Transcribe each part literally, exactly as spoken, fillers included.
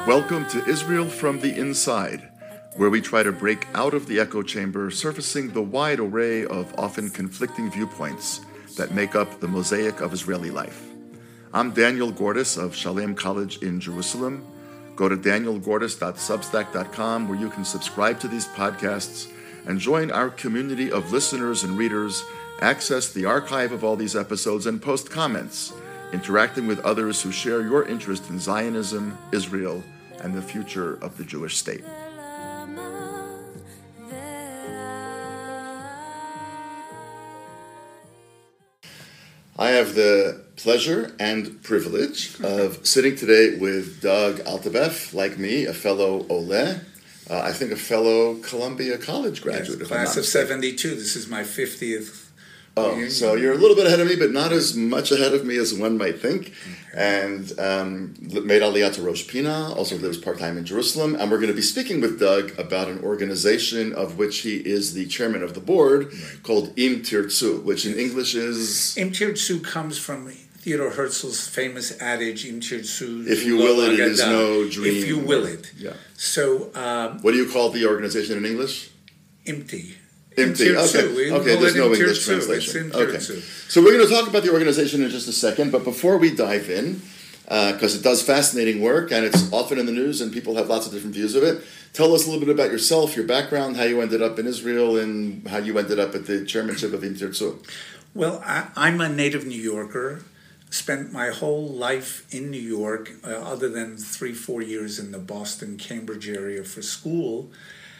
Welcome to Israel from the Inside, where we try to break out of the echo chamber, surfacing the wide array of often conflicting viewpoints that make up the mosaic of Israeli life. I'm Daniel Gordis of Shalem College in Jerusalem. Go to daniel gordis dot substack dot com where you can subscribe to these podcasts and join our community of listeners and readers, access the archive of all these episodes, and post comments, interacting with others who share your interest in Zionism, Israel, and the future of the Jewish state. I have the pleasure and privilege of sitting today with Doug Altabef, like me, a fellow Oleh, uh, I think a fellow Columbia College graduate. Yes, class of seventy-two. This is my fiftieth. Oh, reunion. So you're a little bit ahead of me, but not as much ahead of me as one might think. Okay. And um, made Aliyah to Rosh Pina, also lives part-time in Jerusalem. And we're going to be speaking with Doug about an organization of which he is the chairman of the board, right, called Im Tirtzu, which in English is... Im Tirtzu comes from Theodor Herzl's famous adage, Im Tirtzu... If you will it, it is no dream. If you will it. Yeah. So... Um, what do you call the organization in English? Empty. Empty. Okay, okay. There's no English translation. Okay. So we're going to talk about the organization in just a second, but before we dive in, because uh, it does fascinating work and it's often in the news and people have lots of different views of it, tell us a little bit about yourself, your background, how you ended up in Israel, and how you ended up at the chairmanship of Im Tirtzu. Well, I, I'm a native New Yorker. Spent my whole life in New York, uh, other than three, four years in the Boston, Cambridge area for school.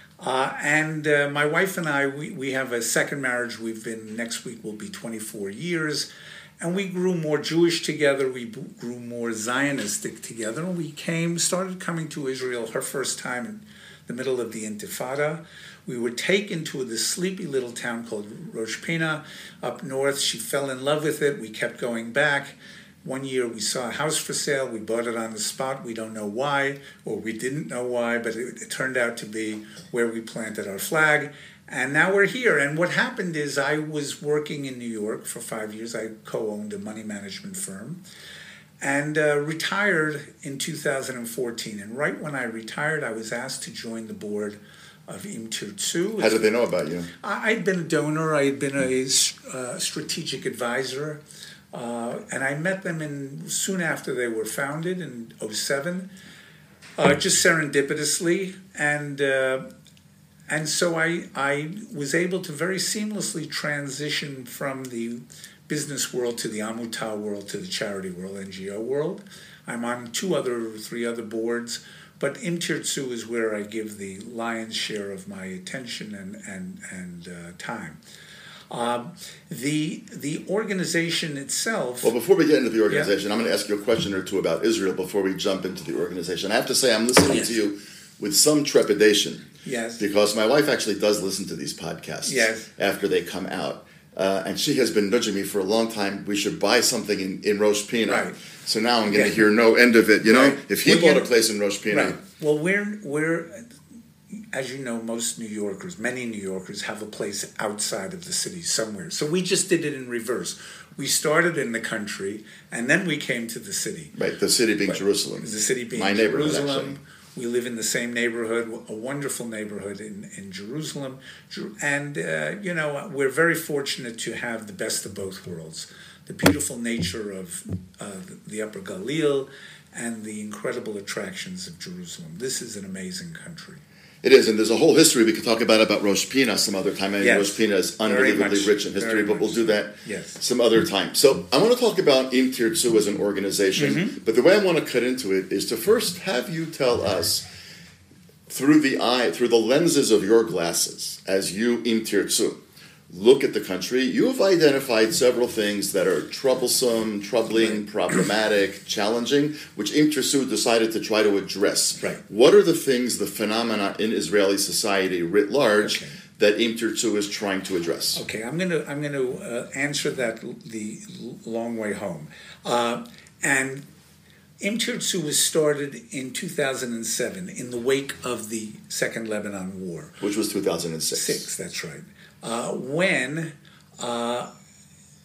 Uh, and uh, my wife and I, we, we have a second marriage. We've been, next week will be twenty-four years. And we grew more Jewish together. We b- grew more Zionistic together. And we came, started coming to Israel her first time in the middle of the Intifada. We were taken to this sleepy little town called Rosh Pina up north. She fell in love with it. We kept going back. One year we saw a house for sale. We bought it on the spot. We don't know why, or we didn't know why, but it, it turned out to be where we planted our flag. And now we're here. And what happened is I was working in New York for five years. I co-owned a money management firm and uh, retired in two thousand fourteen. And right when I retired, I was asked to join the board of Im Tirtzu. How did they know about you? I, I'd been a donor. I had been a uh, strategic advisor. Uh, and I met them in soon after they were founded in oh seven, uh, just serendipitously, and uh, and so I I was able to very seamlessly transition from the business world to the Amutah world to the charity world, N G O world. I'm on two other, three other boards, but Im Tirtzu is where I give the lion's share of my attention and and and uh, time. Um, the the organization itself... Well, before we get into the organization, yeah. I'm going to ask you a question or two about Israel before we jump into the organization. I have to say I'm listening yes. to you with some trepidation. Yes. Because my wife actually does listen to these podcasts yes. after they come out. Uh, and she has been nudging me for a long time. We should buy something in, in Rosh Pina. Right. So now I'm going to yeah. hear no end of it. You know, right. if he well, bought a place in Rosh Pina... Right. Well, we're... we're as you know, most New Yorkers, many New Yorkers have a place outside of the city somewhere. So we just did it in reverse. We started in the country, and then we came to the city. Right, the city being right. Jerusalem. The city being My Jerusalem. Actually. We live in the same neighborhood, a wonderful neighborhood in, in Jerusalem. And, uh, you know, we're very fortunate to have the best of both worlds. The beautiful nature of uh, the Upper Galil and the incredible attractions of Jerusalem. This is an amazing country. It is, and there's a whole history we could talk about about Rosh Pina some other time. I mean, yes. Rosh Pina is unbelievably much, rich in history, but we'll do that yes. some other time. So I want to talk about Im Tirtzu as an organization, mm-hmm. but the way I want to cut into it is to first have you tell us, through the eye, through the lenses of your glasses, as you, Im Tirtzu, look at the country, you have identified several things that are troublesome, troubling, right. problematic, challenging, which Im Tirtzu decided to try to address. Right. What are the things, the phenomena in Israeli society writ large okay. that Im Tirtzu is trying to address? Okay, I'm going to I'm going to uh, answer that the long way home. Uh, and Im Tirtzu was started in two thousand seven in the wake of the Second Lebanon War. Which was two thousand six. Six, that's right. Uh, when uh,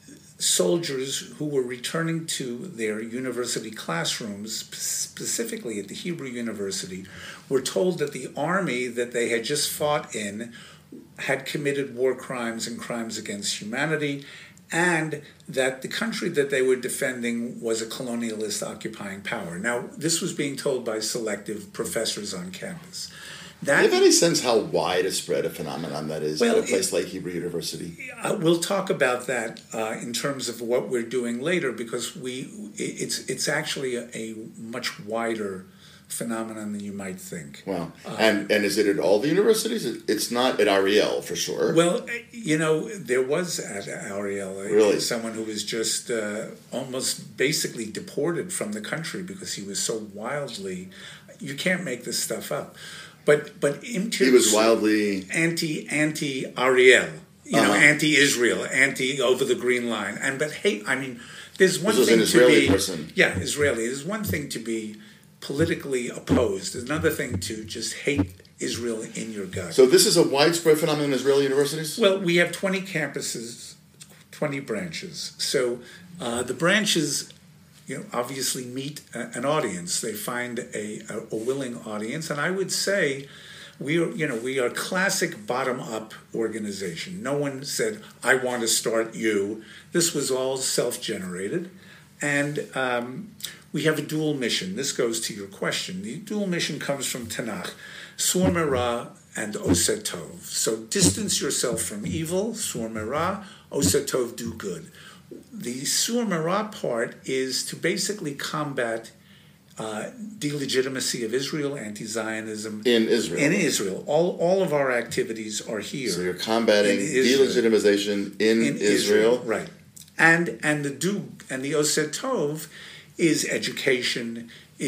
soldiers who were returning to their university classrooms, specifically at the Hebrew University, were told that the army that they had just fought in had committed war crimes and crimes against humanity, and that the country that they were defending was a colonialist occupying power. Now, this was being told by selective professors on campus. That, do you have any sense how wide a spread a phenomenon that is well, at a place it, like Hebrew University? Uh, we'll talk about that uh, in terms of what we're doing later, because we it's it's actually a, a much wider phenomenon than you might think. Wow. Uh, and and is it at all the universities? It's not at Ariel, for sure. Well, you know, there was at Ariel really? someone who was just uh, almost basically deported from the country because he was so wildly... You can't make this stuff up. But but Im Tirtzu, he was wildly anti anti Ariel, you uh-huh. know, anti Israel, anti over the green line, and but hey, I mean, there's one this was thing an Israeli to be person. yeah, Israeli. There's one thing to be politically opposed. There's another thing to just hate Israel in your gut. So this is a widespread phenomenon in Israeli universities? Well, we have twenty campuses, twenty branches. So uh, the branches, you know, obviously meet a, an audience. They find a, a, a willing audience, and I would say we are, you know, we are classic bottom-up organization. No one said, "I want to start you." This was all self-generated, and um, we have a dual mission. This goes to your question. The dual mission comes from Tanakh, Sur Merah and Oseh Tov. So distance yourself from evil, Sur Merah, Oseh Tov, do good. The Sur Merah part is to basically combat uh, delegitimacy of Israel, anti-Zionism. In Israel. In Israel. All all of our activities are here. So you're combating delegitimization in, in Israel. Israel. Right. And and the do and the Oseh Tov is education,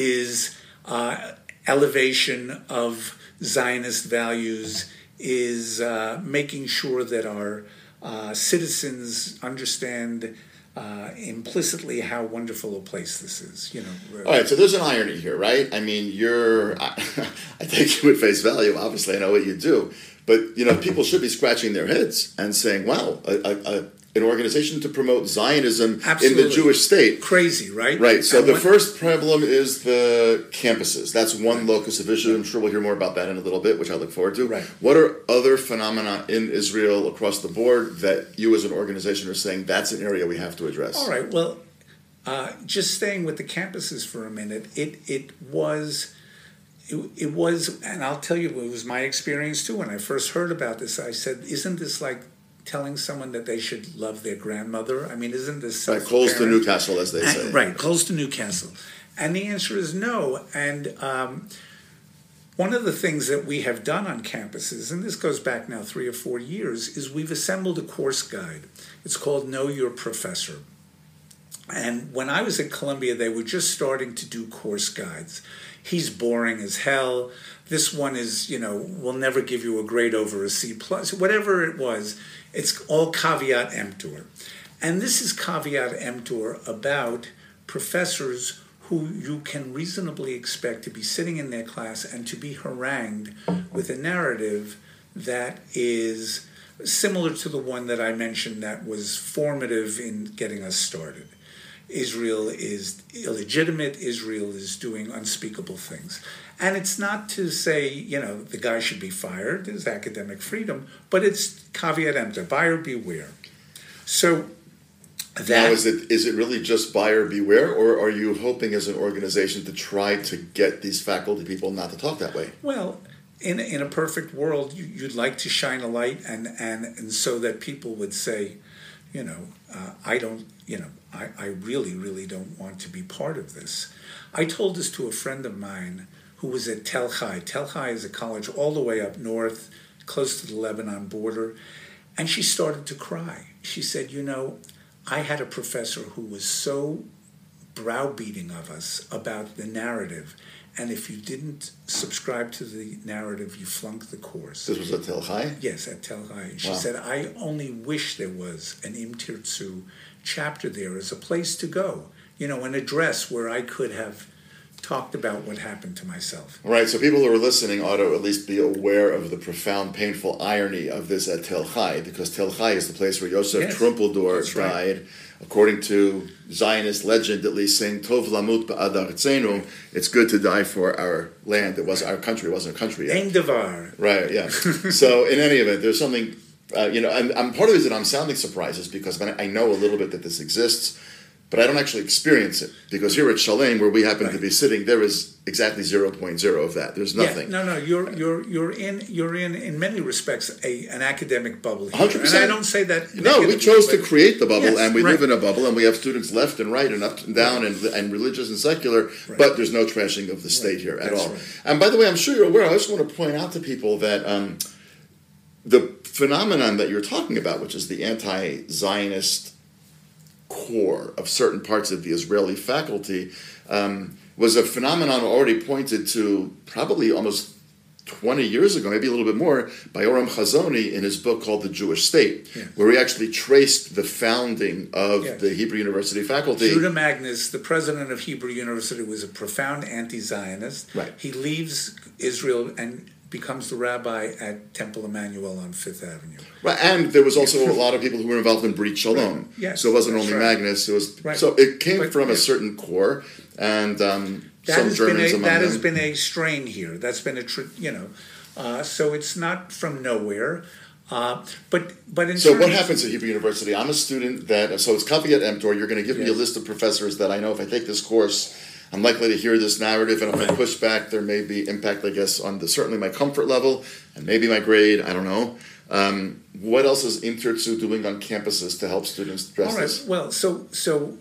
is uh, elevation of Zionist values, is uh, making sure that our uh, citizens understand uh, implicitly how wonderful a place this is. You know. All right, so there's an irony here, right? I mean, you're, I, I take you at face value. Obviously, I know what you do, but you know, people should be scratching their heads and saying, "Wow, a, a, a an organization to promote Zionism Absolutely. in the Jewish state." Crazy, right? Right. So and the when, first problem is the campuses. That's one right. locus of issue. I'm sure we'll hear more about that in a little bit, which I look forward to. Right. What are other phenomena in Israel across the board that you as an organization are saying that's an area we have to address? All right. Well, uh, just staying with the campuses for a minute, it it was... It, it was, and I'll tell you, it was my experience too. When I first heard about this, I said, isn't this like telling someone that they should love their grandmother? I mean, isn't this... Right, close to Newcastle, as they and, say. Right, close to Newcastle. And the answer is no. And um, one of the things that we have done on campuses, and this goes back now three or four years, is we've assembled a course guide. It's called Know Your Professor. And when I was at Columbia, they were just starting to do course guides. He's boring as hell. This one is, you know, will never give you a grade over a C plus. Whatever it was, it's all caveat emptor. And this is caveat emptor about professors who you can reasonably expect to be sitting in their class and to be harangued with a narrative that is similar to the one that I mentioned that was formative in getting us started. Israel is illegitimate. Israel is doing unspeakable things. And it's not to say, you know, the guy should be fired. There's academic freedom. But it's caveat emptor, buyer beware. So that... Now, is it is it really just buyer beware, or are you hoping as an organization to try to get these faculty people not to talk that way? Well, in, in a perfect world, you, you'd like to shine a light and, and, and so that people would say, you know, uh, I don't, you know, I, I really, really don't want to be part of this. I told this to a friend of mine who was at Tel Chai. Tel Chai is a college all the way up north, close to the Lebanon border, and she started to cry. She said, you know, I had a professor who was so browbeating of us about the narrative, and if you didn't subscribe to the narrative, you flunked the course. This was at Tel Chai? Yes, at Tel Chai. And she wow. said, I only wish there was an Im Tirtzu chapter there as a place to go, you know, an address where I could have talked about what happened to myself. Right, so people who are listening ought to at least be aware of the profound, painful irony of this at Tel Chai, because Tel Chai is the place where Yosef yes, Trumpeldor died. right. according to Zionist legend, at least, saying Tov lamut ba'ad artzenu, it's good to die for our land. It was our country. It wasn't a country yet. Ein davar. Right. Yeah. So in any event, there's something. Uh, you know, I'm, I'm part of the reason I'm sounding surprised is because I, I know a little bit that this exists, but I don't actually experience it, because here at Shalem, where we happen right. to be sitting, there is exactly zero point zero of that. There's nothing. Yeah, no, no, you're you're you're in you're in in many respects a an academic bubble here. one hundred percent. And I don't say that. No, we chose to create the bubble, yes, and we right. live in a bubble, and we have students left and right and up and down right. and and religious and secular, right. but there's no trashing of the state right. here at That's all. Right. And by the way, I'm sure you're aware. I just want to point out to people that um, the phenomenon that you're talking about, which is the anti-Zionist core of certain parts of the Israeli faculty, um, was a phenomenon already pointed to probably almost twenty years ago, maybe a little bit more, by Yoram Chazoni in his book called The Jewish State, yeah. where he actually traced the founding of yeah. the Hebrew University faculty. Judah Magnus, the president of Hebrew University, was a profound anti-Zionist. Right. He leaves Israel and becomes the rabbi at Temple Emmanuel on Fifth Avenue. Right, and there was also a lot of people who were involved in Brit Shalom. Right. Yes, so it wasn't only right. Magnus. It was right. so it came but, from yeah. a certain core, and um, that some has Germans been a, among that them. has been a strain here. That's been a tr- you know, uh, so it's not from nowhere. Uh, but but in so terms what happens at Hebrew University? I'm a student that so it's Kaviyat Emptor. You're going to give yes. me a list of professors that I know if I take this course, I'm likely to hear this narrative, and if I push back, there may be impact, I guess, on the, certainly my comfort level and maybe my grade. I don't know. Um, what else is Intertsu doing on campuses to help students address All right. this? Well, so so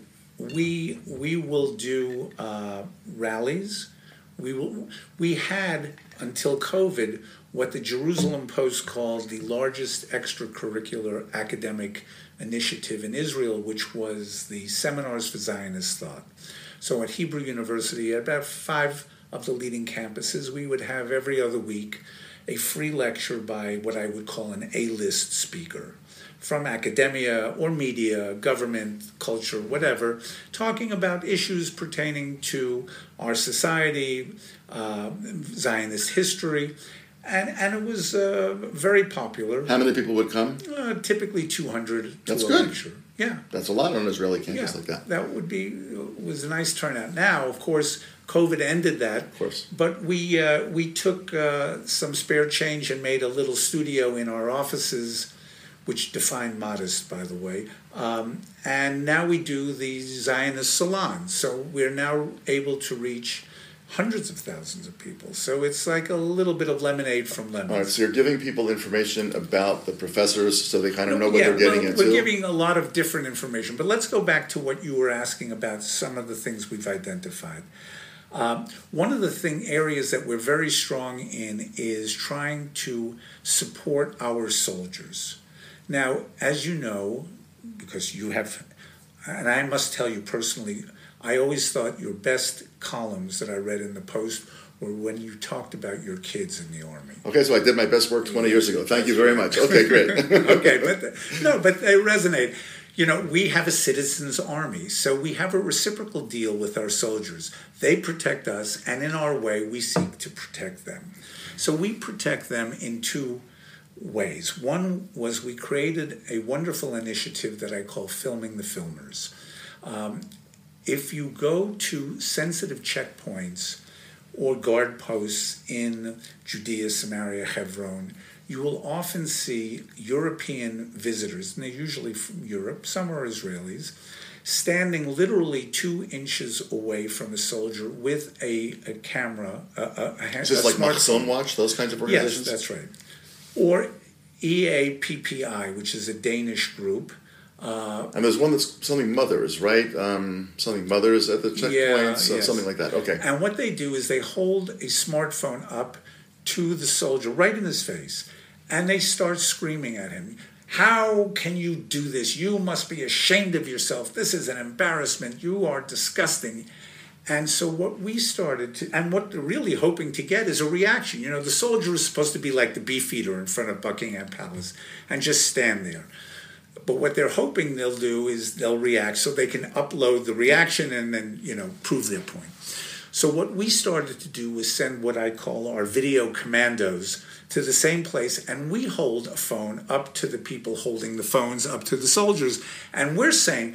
we we will do uh, rallies. We will. We had until COVID what the Jerusalem Post called the largest extracurricular academic initiative in Israel, which was the Seminars for Zionist Thought. So at Hebrew University, at about five of the leading campuses, we would have every other week a free lecture by what I would call an A-list speaker from academia or media, government, culture, whatever, talking about issues pertaining to our society, uh, Zionist history, and and it was uh, very popular. How many people would come? Uh, typically two hundred That's to a good. lecture. Yeah. That's a lot on an Israeli campus yeah, like that. That would be was a nice turnout. Now, of course, COVID ended that. Of course. But we uh, we took uh, some spare change and made a little studio in our offices, which define modest, by the way. Um, and now we do the Zionist salon. So we're now able to reach hundreds of thousands of people. So it's like a little bit of lemonade from lemons. All right, so you're giving people information about the professors so they kind of know what yeah, they're getting well, into? We're giving a lot of different information. But let's go back to what you were asking about some of the things we've identified. Um, one of the thing areas that we're very strong in is trying to support our soldiers. Now, as you know, because you have, and I must tell you personally, I always thought your best columns that I read in the Post were when you talked about your kids in the Army. Okay, so I did my best work twenty years ago. Thank you very much. Okay, great. Okay, but the, no, but they resonate. You know, we have a citizens' army, so we have a reciprocal deal with our soldiers. They protect us, and in our way, we seek to protect them. So we protect them in two ways. One was we created a wonderful initiative that I call Filming the Filmers. Um, if you go to sensitive checkpoints or guard posts in Judea, Samaria, Hebron, you will often see European visitors, and they're usually from Europe, some are Israelis, standing literally two inches away from a soldier with a, a camera, a, a, a, Is this a like smartphone. Machzon Watch, those kinds of organizations? Yes, that's right. Or E A P P I, which is a Danish group. Uh, and there's one that's something mothers, right? Um, something mothers at the checkpoints, yeah, so yes. something like that. Okay. And what they do is they hold a smartphone up to the soldier right in his face, and they start screaming at him. How can you do this? You must be ashamed of yourself. This is an embarrassment. You are disgusting. And so what we started to, and what they're really hoping to get is a reaction. You know, the soldier is supposed to be like the beefeater in front of Buckingham Palace and just stand there. But what they're hoping they'll do is they'll react so they can upload the reaction and then, you know, prove their point. So what we started to do was send what I call our video commandos to the same place, and we hold a phone up to the people holding the phones up to the soldiers. And we're saying,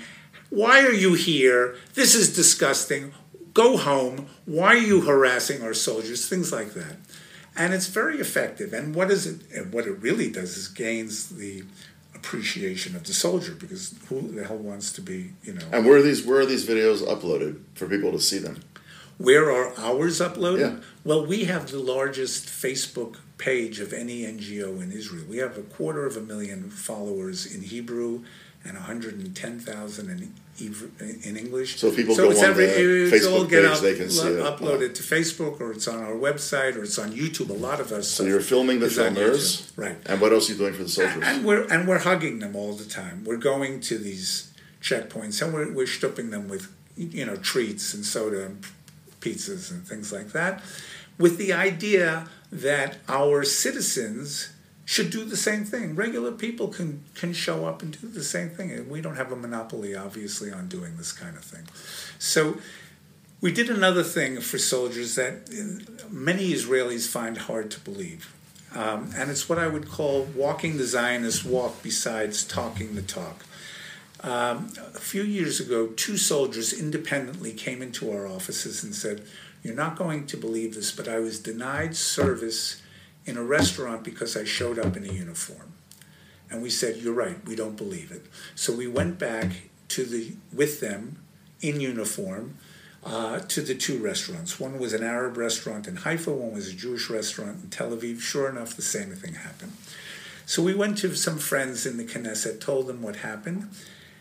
Why are you here? This is disgusting. Go home. Why are you harassing our soldiers? Things like that. And it's very effective. And what is it? And what it really does is gains the appreciation of the soldier, because who the hell wants to be, you know? And where are these where are these videos uploaded for people to see them? Where are ours uploaded? Yeah. Well, we have the largest Facebook page of any N G O in Israel. We have a quarter of a million followers in Hebrew and one hundred ten thousand in in English. So if people so go it's on every, the it's Facebook all get page, up, they can see it. uploaded to Facebook, or it's on our website, or it's on YouTube. A lot of us. So you're filming the filmers, right? And what else are you doing for the soldiers? And we're and we're hugging them all the time. We're going to these checkpoints, and we're we're stopping them with, you know, treats and soda and pizzas and things like that, with the idea that our citizens should do the same thing. Regular people can, can show up and do the same thing. And we don't have a monopoly, obviously, on doing this kind of thing. So we did another thing for soldiers that many Israelis find hard to believe. Um, and it's what I would call walking the Zionist walk besides talking the talk. Um, a few years ago, two soldiers independently came into our offices and said, "You're not going to believe this, but I was denied service in a restaurant because I showed up in a uniform." And we said, "You're right, we don't believe it." So we went back to the with them in uniform uh, to the two restaurants. One was an Arab restaurant in Haifa, one was a Jewish restaurant in Tel Aviv. Sure enough, the same thing happened. So we went to some friends in the Knesset, told them what happened,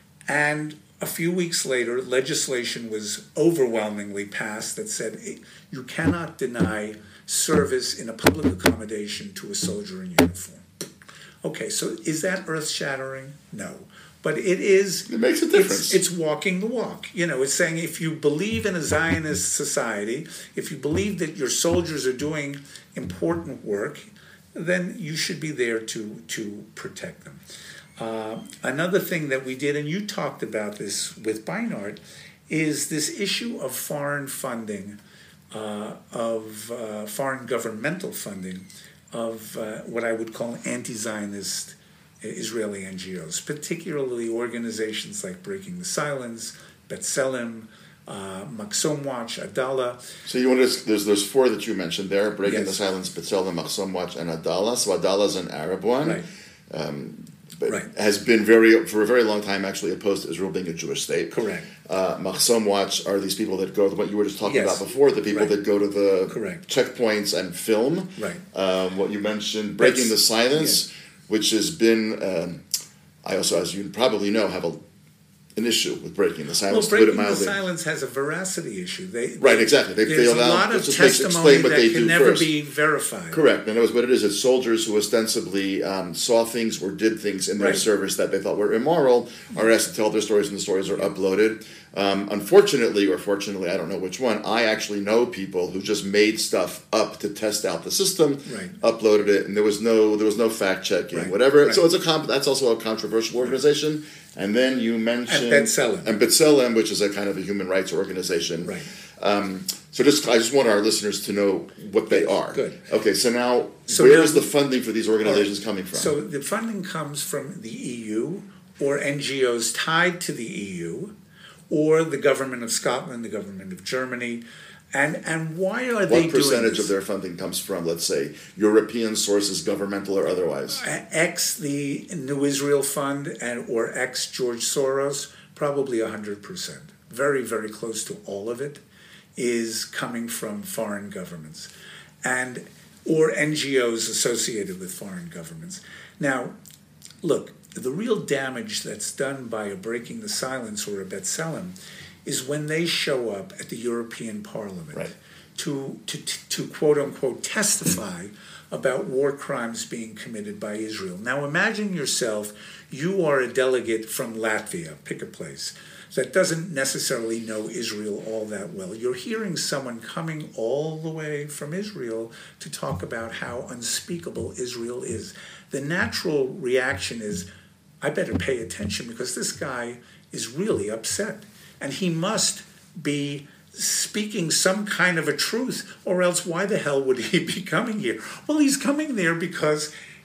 and a few weeks later, legislation was overwhelmingly passed that said you cannot deny service in a public accommodation to a soldier in uniform. Okay, so is that earth-shattering? No. But it is... It makes a difference. It's, it's walking the walk. You know, it's saying if you believe in a Zionist society, if you believe that your soldiers are doing important work, then you should be there to, to protect them. Uh, another thing that we did, and you talked about this with Beinart, is this issue of foreign funding, uh, of uh, foreign governmental funding of uh, what I would call anti-Zionist Israeli N G Os, particularly organizations like Breaking the Silence, B'Tselem, uh, Maxom Watch, Adala. So you want to, there's there's four that you mentioned there: Breaking Yes. the Silence, B'Tselem, Maxom Watch, and Adala. So Adala is an Arab one. Right. Um, But Right. has been very, for a very long time, actually opposed to Israel being a Jewish state. Correct. Uh, Maxom Watch are these people that go to what you were just talking Yes. about before, the people Right. that go to the Correct. checkpoints and film. Right. Um, what you mentioned, Breaking That's- the Silence, which has been, um, I also, as you probably know, have a, an issue with Breaking the Silence. Well, to put it Breaking the mildly. Silence has a veracity issue. They, Right, exactly. They, There's they allow, a lot of just makes- testimony explain what that they can do never first. be verified. Correct, and it was what it is. It's soldiers who ostensibly um, saw things or did things in their Right. service that they thought were immoral are asked to tell their stories, and the stories are uploaded. Um, unfortunately, or fortunately, I don't know which one, I actually know people who just made stuff up to test out the system, Right. uploaded it, and there was no there was no fact checking, Right, whatever. right. So it's a comp- that's also a controversial organization. And then you mentioned And B'Tselem. and B'Tselem, which is a kind of a human rights organization. Right. Um, so just I just want our listeners to know what they are. Good. Okay, so now So where now- is the funding for these organizations coming from? So the funding comes from the E U or N G Os tied to the E U or the government of Scotland, the government of Germany. And and why are they what doing percentage this? of their funding comes from, let's say, European sources, governmental or otherwise? Ex the New Israel Fund and or ex George Soros, probably one hundred percent. Very, very close to all of it is coming from foreign governments and or N G Os associated with foreign governments. Now, look, the real damage that's done by a Breaking the Silence or a B'Tselem is when they show up at the European Parliament Right. to, to, to quote unquote testify about war crimes being committed by Israel. Now imagine yourself, you are a delegate from Latvia, pick a place, that doesn't necessarily know Israel all that well. You're hearing someone coming all the way from Israel to talk about how unspeakable Israel is. The natural reaction is, I better pay attention because this guy is really upset. And he must be speaking some kind of a truth, or else why the hell would he be coming here? Well, he's coming there because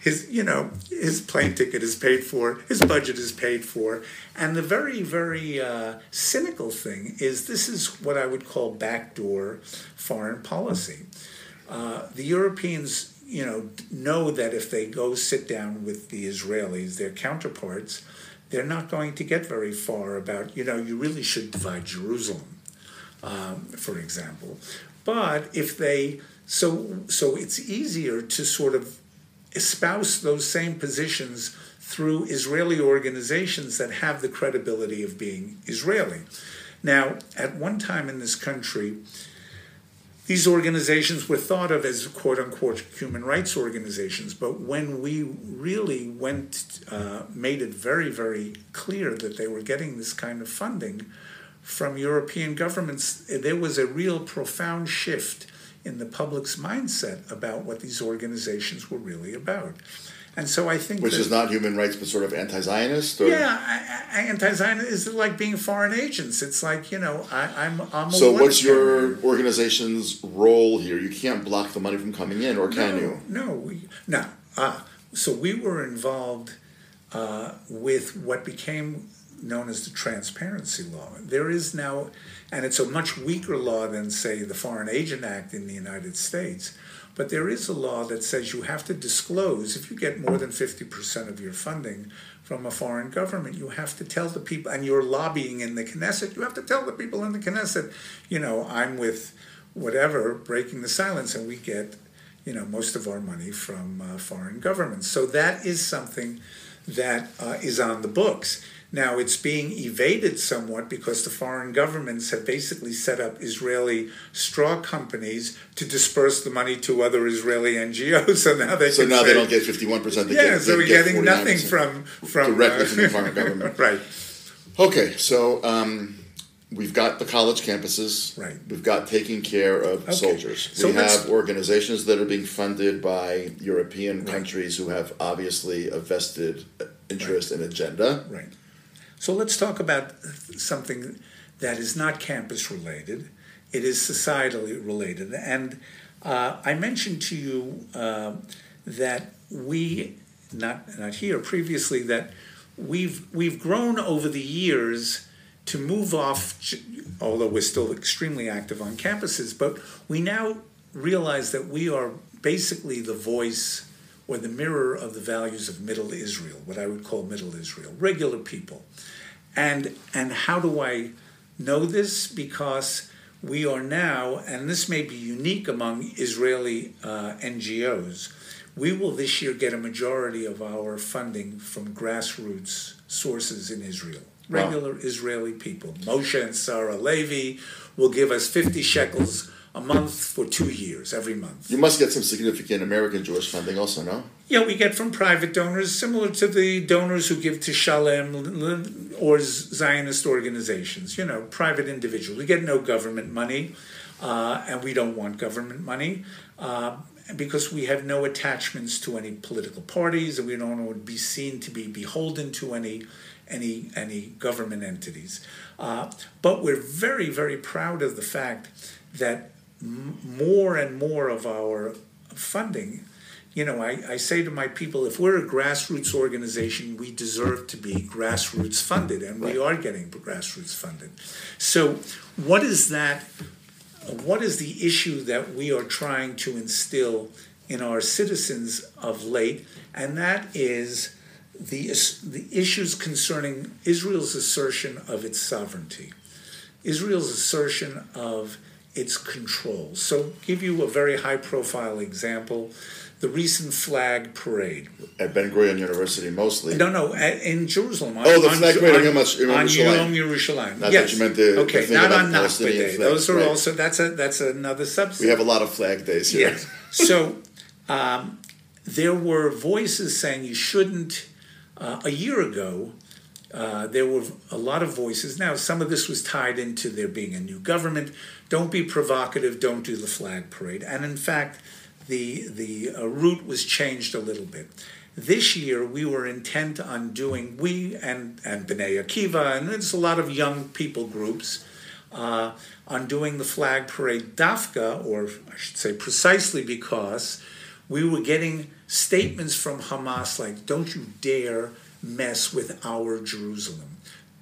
his, you know, his plane ticket is paid for, his budget is paid for. And the very, very uh, cynical thing is this is what I would call backdoor foreign policy. Uh, the Europeans, you know, know that if they go sit down with the Israelis, their counterparts, they're not going to get very far about, you know, you really should divide Jerusalem, um, for example. But if they, so so it's easier to sort of espouse those same positions through Israeli organizations that have the credibility of being Israeli. Now, at one time in this country, these organizations were thought of as quote-unquote human rights organizations, but when we really went, uh, made it very, very clear that they were getting this kind of funding from European governments, there was a real profound shift in the public's mindset about what these organizations were really about. And so I think Which that, is not human rights, but sort of anti-Zionist? Or? Yeah, I, I, anti-Zionist is like being foreign agents. It's like, you know, I, I'm, I'm a So what's one-terror. your organization's role here? You can't block the money from coming in, or can no, you? No, we, no. Ah, so we were involved uh, with what became known as the Transparency Law. There is now, and it's a much weaker law than, say, the Foreign Agent Act in the United States, but there is a law that says you have to disclose, if you get more than fifty percent of your funding from a foreign government, you have to tell the people, and you're lobbying in the Knesset, you have to tell the people in the Knesset, you know, I'm with whatever, breaking the silence, and we get, you know, most of our money from uh, foreign governments. So that is something that uh, is on the books. Now, it's being evaded somewhat because the foreign governments have basically set up Israeli straw companies to disperse the money to other Israeli N G Os. So now they So can now say, they don't get fifty-one percent. They yeah, get, so they we're get getting nothing from, from directly uh, from the foreign government. Right. Okay, so um, we've got the college campuses. Right. We've got taking care of Okay. soldiers. So we let's- have organizations that are being funded by European Right. countries who have obviously a vested interest and agenda. Right. So let's talk about something that is not campus related. It is societally related. And uh, I mentioned to you uh, that we, not not here, previously, that we've we've grown over the years to move off, although we're still extremely active on campuses, but we now realize that we are basically the voice or the mirror of the values of Middle Israel, what I would call Middle Israel, regular people. And and how do I know this? Because we are now, and this may be unique among Israeli uh, N G Os, we will this year get a majority of our funding from grassroots sources in Israel. Regular wow. Israeli people. Moshe and Sarah Levy will give us fifty shekels a month for two years, every month. You must get some significant American Jewish funding also, no? Yeah, we get from private donors, similar to the donors who give to Shalem or Zionist organizations, you know, private individuals. We get no government money, uh, and we don't want government money, uh, because we have no attachments to any political parties, and we don't want to be seen to be beholden to any any any government entities. Uh, but we're very, very proud of the fact that m- more and more of our funding, you know, I, I say to my people, if we're a grassroots organization, we deserve to be grassroots funded, and we are getting grassroots funded. So what is that, what is the issue that we are trying to instill in our citizens of late? And that is the, the issues concerning Israel's assertion of its sovereignty, Israel's assertion of its control. So give you a very high-profile example. The recent flag parade. At Ben Gurion University, mostly. No, no, at, in Jerusalem. Oh, the on, flag parade on, in Yerushalayim. On Yom Yerushalayim. Not yes. that you meant the, okay, the thing not about on Nakba Palestinian Day. flags. Those are right. also, that's a that's another subset. We have a lot of flag days here. Yes. So um, there were voices saying you shouldn't, uh, a year ago, Uh, there were a lot of voices. Now, some of this was tied into there being a new government. Don't be provocative. Don't do the flag parade. And in fact, the the uh, route was changed a little bit. This year, we were intent on doing, we and, and B'nai Akiva, and there's a lot of young people groups, uh, on doing the flag parade dafka, or I should say precisely because We were getting statements from Hamas like, don't you dare mess with our Jerusalem.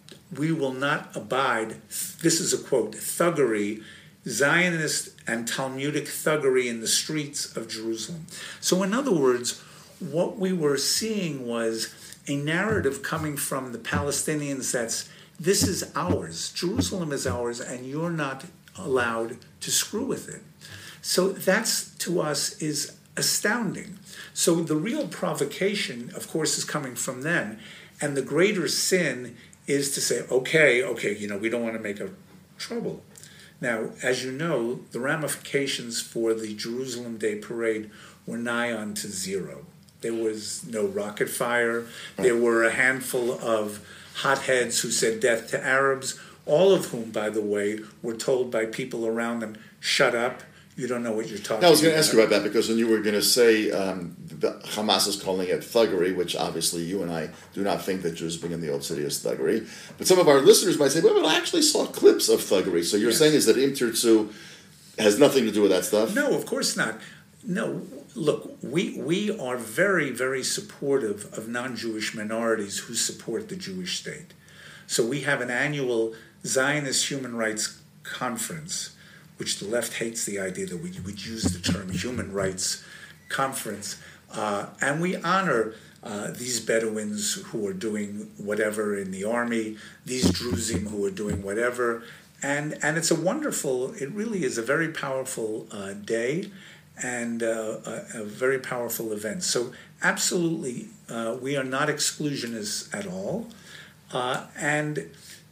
We will not abide, this is a quote, thuggery, Zionist and Talmudic thuggery in the streets of Jerusalem. So in other words, what we were seeing was a narrative coming from the Palestinians that's, this is ours, Jerusalem is ours, and you're not allowed to screw with it. So that's, to us, is astounding. So the real provocation, of course, is coming from them, and the greater sin is to say, okay, okay, you know, we don't want to make a trouble. Now, as you know, the ramifications for the Jerusalem Day Parade were nigh on to zero. There was no rocket fire. There were a handful of hotheads who said death to Arabs, all of whom, by the way, were told by people around them, shut up, you don't know what you're talking about. I was going to ask you about that, because when you were going to say um, the Hamas is calling it thuggery, which obviously you and I do not think that Jews being in the Old City is thuggery, but some of our listeners might say, well, but I actually saw clips of thuggery. So you're yes. saying is that Im Tirtzu has nothing to do with that stuff? No, of course not. No, look, we we are very, very supportive of non-Jewish minorities who support the Jewish state. So we have an annual Zionist human rights conference, which the left hates the idea that we would use the term human rights conference, uh, and we honor uh, these Bedouins who are doing whatever in the army, these Druzim who are doing whatever, and and it's a wonderful, it really is a very powerful uh, day, and uh, a, a very powerful event. So absolutely, uh, we are not exclusionists at all, uh, and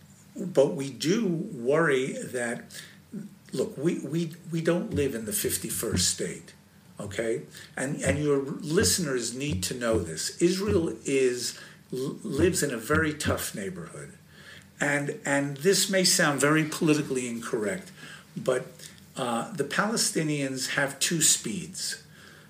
but we do worry that, look, we, we, we don't live in the fifty-first state, okay? And and your listeners need to know this. Israel is lives in a very tough neighborhood. And and this may sound very politically incorrect, but uh, the Palestinians have two speeds.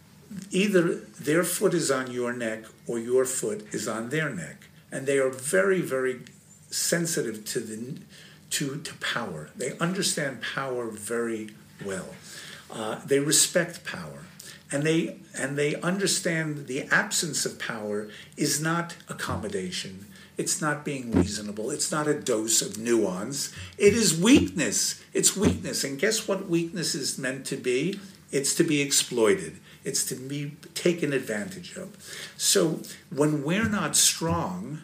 Either their foot is on your neck or your foot is on their neck. And they are very, very sensitive to the to to power. They understand power very well. Uh, they respect power, and they and they understand the absence of power is not accommodation. It's not being reasonable. It's not a dose of nuance. It is weakness. It's weakness, and guess what weakness is meant to be? It's to be exploited. It's to be taken advantage of. So when we're not strong,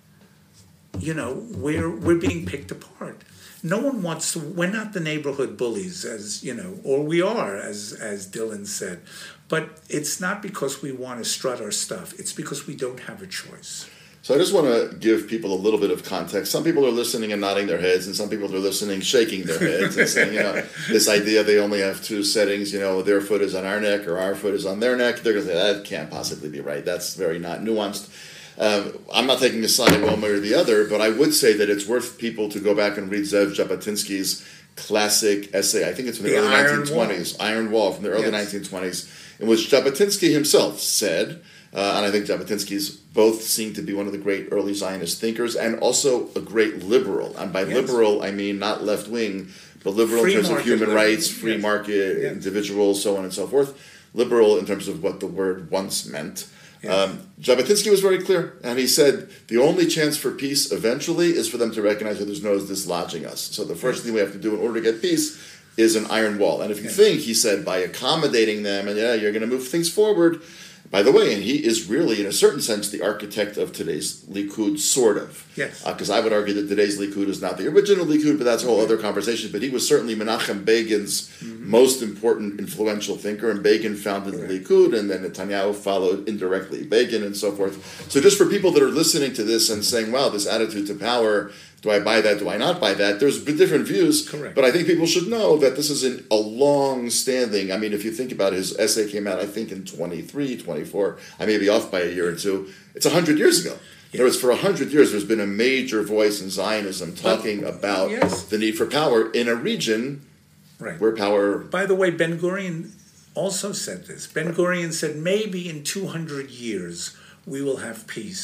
you know, we're we're being picked apart. No one wants to, we're not the neighborhood bullies, as, you know, or we are, as as Dylan said. But it's not because we want to strut our stuff. It's because we don't have a choice. So I just want to give people a little bit of context. Some people are listening and nodding their heads, and some people are listening shaking their heads and saying, you know, this idea they only have two settings, you know, their foot is on our neck or our foot is on their neck. They're going to say, that can't possibly be right. That's very not nuanced. Um, I'm not taking a side one way or the other, but I would say that it's worth people to go back and read Zev Jabotinsky's classic essay. I think it's from the, the early Iron nineteen twenties, Wall. Iron Wall, from the early yes. nineteen twenties, in which Jabotinsky himself said, uh, and I think Jabotinsky's both seen to be one of the great early Zionist thinkers and also a great liberal. And by yes. liberal, I mean not left-wing, but liberal free in terms of human liberal. rights, free yes. market, yes. individuals, so on and so forth. Liberal in terms of what the word once meant. Yes. Um, Jabotinsky was very clear, and he said the only chance for peace eventually is for them to recognize that there's no dislodging us. So the first yes. thing we have to do in order to get peace is an iron wall. And if you yes. think, he said, by accommodating them, and yeah, you're going to move things forward. By the way, and he is really, in a certain sense, the architect of today's Likud, sort of. Yes. Because uh, I would argue that today's Likud is not the original Likud, but that's a whole other conversation. But he was certainly Menachem Begin's mm-hmm. most important, influential thinker, and Begin founded right. the Likud, and then Netanyahu followed indirectly Begin and so forth. So just for people that are listening to this and saying, wow, this attitude to power, do I buy that, do I not buy that? There's different views, Correct. But I think people should know that this is an, a long-standing, I mean, if you think about it, his essay came out, I think, in twenty-three, twenty-four, I may be off by a year or two. It's one hundred years ago. Yes. In other words, for one hundred years, there's been a major voice in Zionism talking but, about yes. the need for power in a region right. where power... By the way, Ben-Gurion also said this. Ben-Gurion said, maybe in two hundred years we will have peace.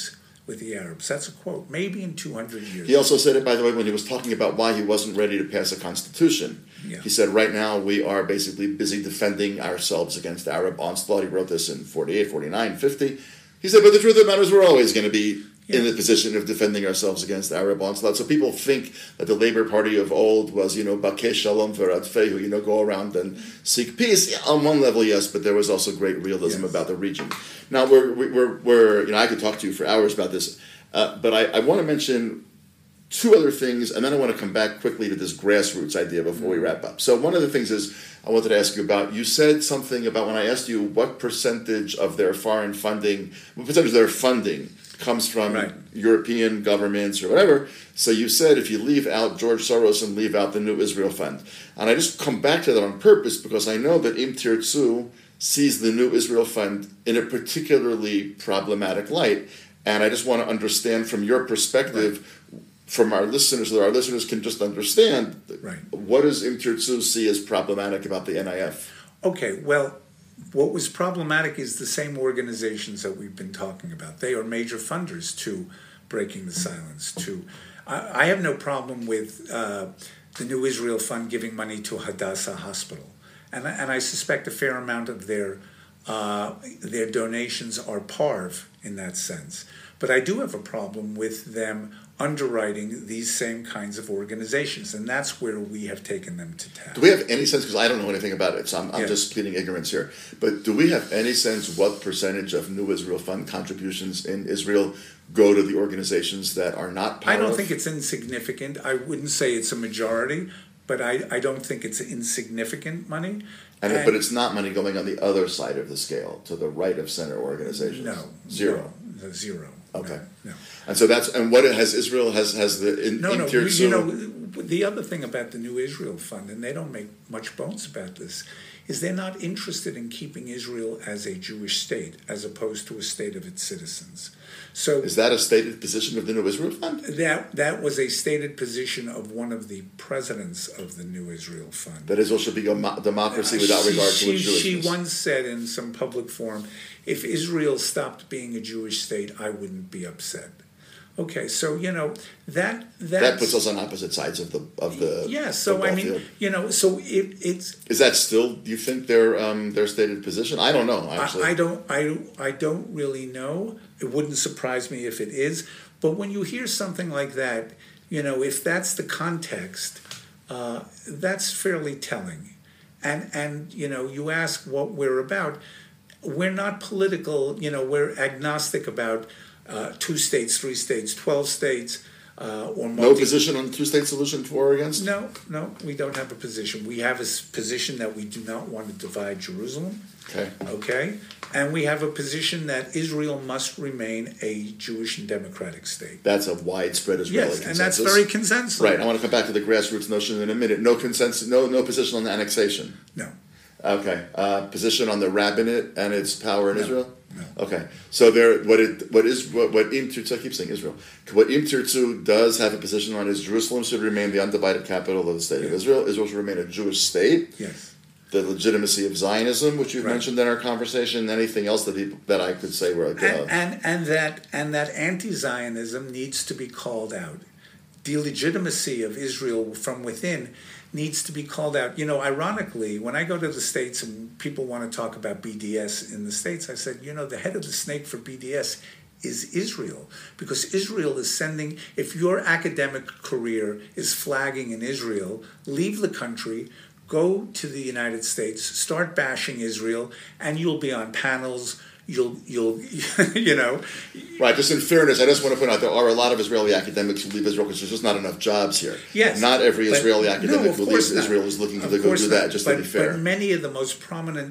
with the Arabs. That's a quote. Maybe in two hundred years. He also said it, by the way, when he was talking about why he wasn't ready to pass a constitution. Yeah. He said, right now we are basically busy defending ourselves against Arab onslaught. He wrote this in forty-eight, forty-nine, fifty. He said, but the truth of the matter is we're always going to be yeah. in the position of defending ourselves against Arab onslaught. So people think that the Labour Party of old was, you know, Bakeh Shalom Veradfehu, you know, go around and seek peace. Yeah, on one level, yes, but there was also great realism yes. about the region. Now, we're, we're, we're, you know, I could talk to you for hours about this, uh, but I, I want to mention two other things, and then I want to come back quickly to this grassroots idea before we wrap up. So one of the things is I wanted to ask you about, you said something about when I asked you what percentage of their foreign funding, what percentage of their funding comes from right. European governments or whatever. So you said if you leave out George Soros and leave out the New Israel Fund. And I just come back to that on purpose because I know that Im Tirtzu sees the New Israel Fund in a particularly problematic light. And I just want to understand from your perspective, right. from our listeners, so that our listeners can just understand, right. what does Im Tirtzu see as problematic about the N I F? Okay, well, what was problematic is the same organizations that we've been talking about. They are major funders to Breaking the Silence. To I, I have no problem with uh, the New Israel Fund giving money to Hadassah Hospital. And, and I suspect a fair amount of their uh, their donations are parv in that sense. But I do have a problem with them underwriting these same kinds of organizations, and that's where we have taken them to task. Do we have any sense, because I don't know anything about it, so I'm, I'm yeah. just pleading ignorance here, but do we have any sense what percentage of New Israel Fund contributions in Israel go to the organizations that are not part I don't of? think it's insignificant. I wouldn't say it's a majority, but I, I don't think it's insignificant money. And, and, but it's not money going on the other side of the scale, to the right of center organizations? No. Zero? No, zero. Okay. No, no. And so that's, and what has Israel, has, has the, in, no, in no, Tirtzu, you know, the other thing about the New Israel Fund, and they don't make much bones about this, is they're not interested in keeping Israel as a Jewish state, as opposed to a state of its citizens. So is that a stated position of the New Israel Fund? That that was a stated position of one of the presidents of the New Israel Fund. That Israel should be a mo- democracy without she, regard to she, its Jewishness. She once said in some public forum, if Israel stopped being a Jewish state, I wouldn't be upset. Okay, so you know that that puts us on opposite sides of the of the yeah. So I mean, field. you know, so it, it's is that still? Do you think their um, their stated position? I don't know. Actually, I, I don't. I I don't really know. It wouldn't surprise me if it is. But when you hear something like that, you know, if that's the context, uh, that's fairly telling. And and you know, you ask what we're about. We're not political. You know, we're agnostic about. Uh, two states, three states, twelve states, uh, or multi- no position on two-state solution for or against? No, no, we don't have a position. We have a position that we do not want to divide Jerusalem. Okay. Okay, and we have a position that Israel must remain a Jewish and democratic state. That's a widespread Israeli yes, consensus. and that's very consensus. Right. I want to come back to the grassroots notion in a minute. No consensus. No, no position on the annexation. No. Okay. Uh, position on the rabbinate and its power in no. Israel. No. Okay, so there, what it, what is, what, what Im Tirtzu, I keep saying Israel, what Im Tirtzu does have a position on is Jerusalem should remain the undivided capital of the state yes. of Israel. Israel should remain a Jewish state. Yes. The legitimacy of Zionism, which you've right. mentioned in our conversation. Anything else that people, that I could say were like, uh, and, and and that and that anti-Zionism needs to be called out. Delegitimacy of Israel from within needs to be called out. You know, ironically, when I go to the States and people want to talk about B D S in the States, I said, you know, the head of the snake for B D S is Israel. Because Israel is sending, if your academic career is flagging in Israel, leave the country, go to the United States, start bashing Israel, and you'll be on panels. You'll, you'll, you know. Right, just in fairness, I just want to point out there are a lot of Israeli academics who leave Israel because there's just not enough jobs here. Yes. Not every Israeli academic no, who leaves not. Israel is looking to of go do not. that, just but, to be fair. But many of the most prominent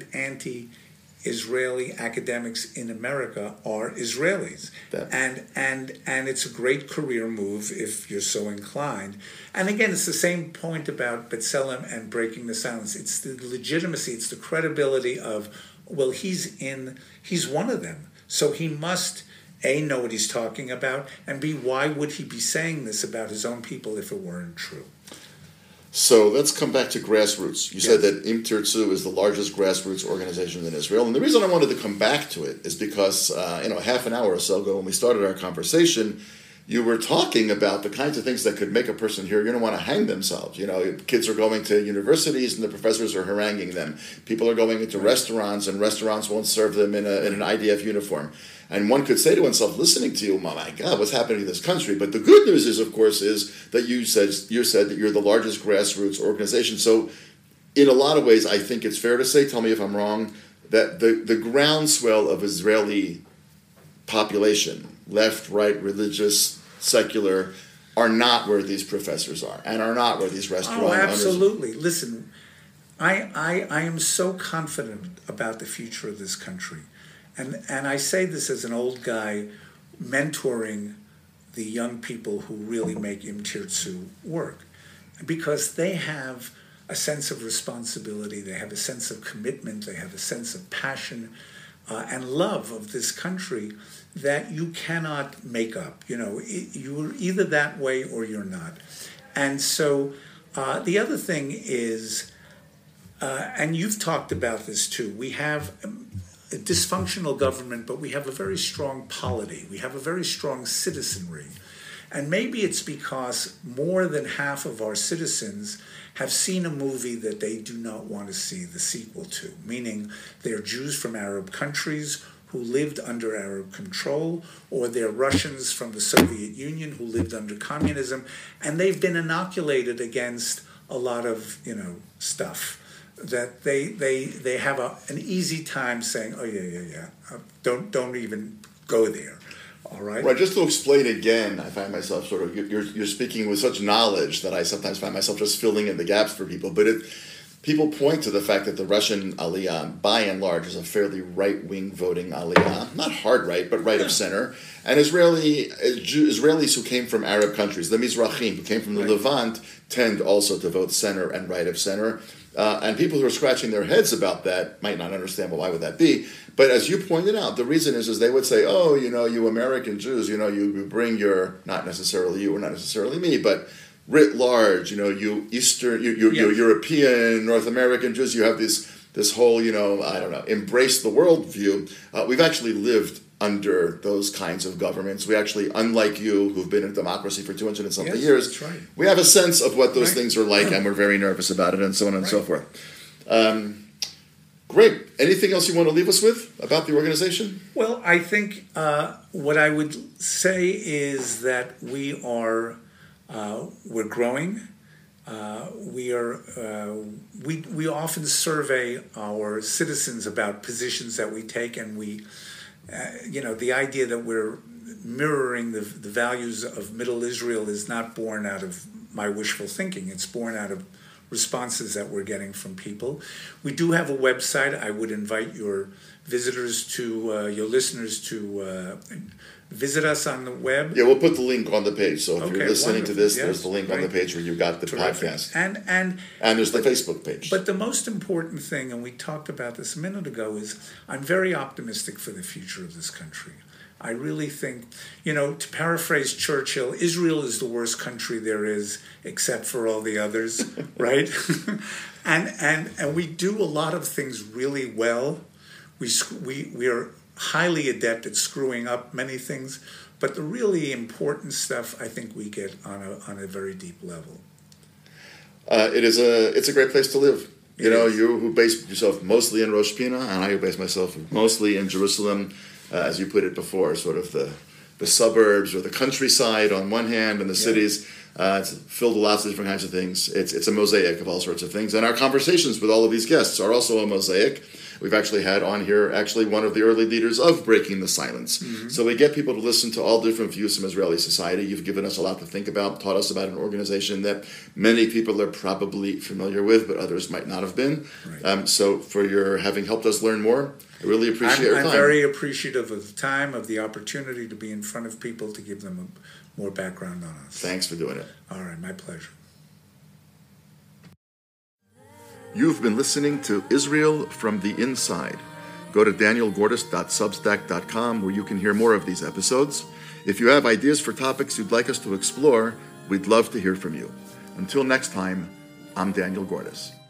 anti-Israeli academics in America are Israelis. That. And, and, and it's a great career move if you're so inclined. And again, it's the same point about B'Tselem and Breaking the Silence. It's the legitimacy, it's the credibility of, well, he's in, he's one of them. So he must, A, know what he's talking about, and B, why would he be saying this about his own people if it weren't true? So let's come back to grassroots. You Yes. said that Im Tirtzu is the largest grassroots organization in Israel. And the reason I wanted to come back to it is because, uh, you know, half an hour or so ago when we started our conversation, you were talking about the kinds of things that could make a person here, you don't want to hang themselves. You know, kids are going to universities and the professors are haranguing them. People are going into restaurants and restaurants won't serve them in, a, in an I D F uniform. And one could say to oneself, listening to you, oh my God, what's happening in this country? But the good news is, of course, is that you said you said that you're the largest grassroots organization. So in a lot of ways, I think it's fair to say, tell me if I'm wrong, that the, the groundswell of Israeli population, left, right, religious, secular, are not where these professors are and are not where these restaurant Oh, owners are. absolutely. Listen, I, I, I am so confident about the future of this country. And and I say this as an old guy mentoring the young people who really make Im Tirtzu work, because they have a sense of responsibility, they have a sense of commitment, they have a sense of passion uh, and love of this country that you cannot make up. You know, it, you're either that way or you're not. And so uh, the other thing is, uh, and you've talked about this too, we have a dysfunctional government, but we have a very strong polity. We have a very strong citizenry. And maybe it's because more than half of our citizens have seen a movie that they do not want to see the sequel to, meaning they're Jews from Arab countries who lived under Arab control, or they're Russians from the Soviet Union who lived under communism, and they've been inoculated against a lot of, you know, stuff. That they they they have a, an easy time saying, oh yeah yeah yeah, uh, don't don't even go there, all right. Right. Just to explain again, I find myself sort of you're you're speaking with such knowledge that I sometimes find myself just filling in the gaps for people. But it, people point to the fact that the Russian Aliyah, by and large, is a fairly right-wing voting Aliyah, not hard right, but right of center. And Israeli Israelis who came from Arab countries, the Mizrahim, who came from the right. Levant, tend also to vote center and right of center. Uh, and people who are scratching their heads about that might not understand, well, why would that be? But as you pointed out, the reason is, is they would say, oh, you know, you American Jews, you know, you, you bring your, not necessarily you or not necessarily me, but writ large, you know, you Eastern, you, you, yes. you European, North American Jews, you have this, this whole, you know, I don't know, embrace the world view. Uh, we've actually lived under those kinds of governments. We actually, unlike you, who've been in democracy for two hundred and something yes, years, that's right. we have a sense of what those right. things are like, and we're very nervous about it, and so on and right. so forth. Um, great. Anything else you want to leave us with about the organization? Well, I think uh, what I would say is that we are, uh, we're growing. Uh, we are, uh, we we often survey our citizens about positions that we take, and we, uh, you know, the idea that we're mirroring the the values of Middle Israel is not born out of my wishful thinking. It's born out of responses that we're getting from people. We do have a website. I would invite your visitors to, uh, your listeners to uh, visit us on the web. Yeah, we'll put the link on the page. So if okay, you're listening wonderful. to this, yes, there's the link right. on the page where you got the Terrific. podcast. And and and there's but, the Facebook page. But the most important thing, and we talked about this a minute ago, is I'm very optimistic for the future of this country. I really think, you know, to paraphrase Churchill, Israel is the worst country there is, except for all the others, right? and and and we do a lot of things really well. We we we are highly adept at screwing up many things, but the really important stuff, I think, we get on a on a very deep level. Uh, it is a it's a great place to live. You it know, is. you who base yourself mostly in Rosh Pina, and I who base myself mostly in Jerusalem. Uh, as you put it before, sort of the, the suburbs or the countryside on one hand, and the yeah. cities. Uh, it's filled with lots of different kinds of things. It's it's a mosaic of all sorts of things. And our conversations with all of these guests are also a mosaic. We've actually had on here actually one of the early leaders of Breaking the Silence. Mm-hmm. So we get people to listen to all different views from Israeli society. You've given us a lot to think about, taught us about an organization that many people are probably familiar with, but others might not have been. Right. Um, so for your having helped us learn more, I really appreciate I'm, your I'm time. I'm very appreciative of the time, of the opportunity to be in front of people, to give them a, more background on us. Thanks for doing it. All right, my pleasure. You've been listening to Israel from the Inside. Go to daniel gordis dot substack dot com where you can hear more of these episodes. If you have ideas for topics you'd like us to explore, we'd love to hear from you. Until next time, I'm Daniel Gordas.